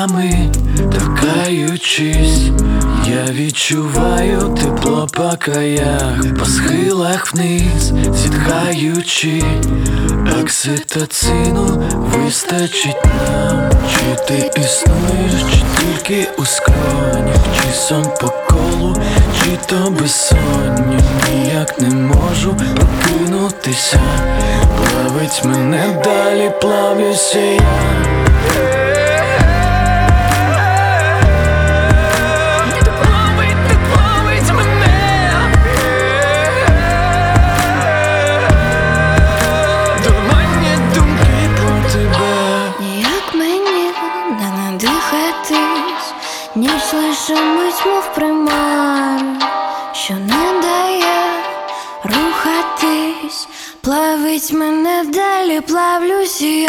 нами, торкаючись, я відчуваю тепло по краях, по схилах вниз, зітхаючи, окситоцину вистачить нам. Чи ти існуєш, чи тільки у скронях, чи сон по колу, чи то безсоння. Ніяк не можу прокинутися, плавить мене, далі плавлюся я. Ніч лише мить, мов примара, що не дає рухатись, плавить мене, далі плавлюсь я.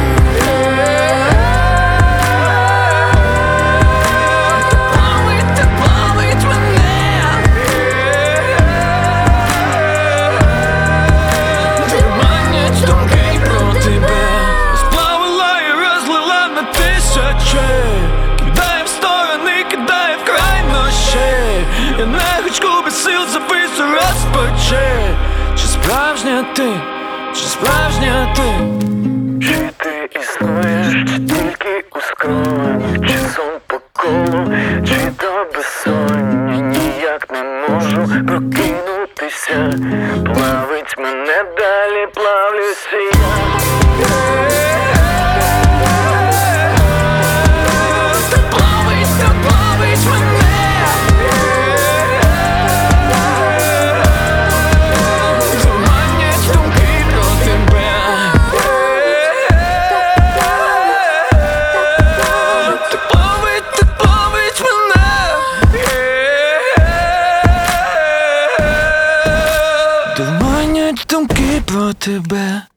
Я не хочу без сил завису розпоче. Чи справжня ти, чи справжня ти? Чи ти існуєш, чи тільки у скроні, чи сон по колу, чи то безсоння. Ніяк не можу прокинутися, плавить мене, далі плавлюся я. Думанять думки про тебе.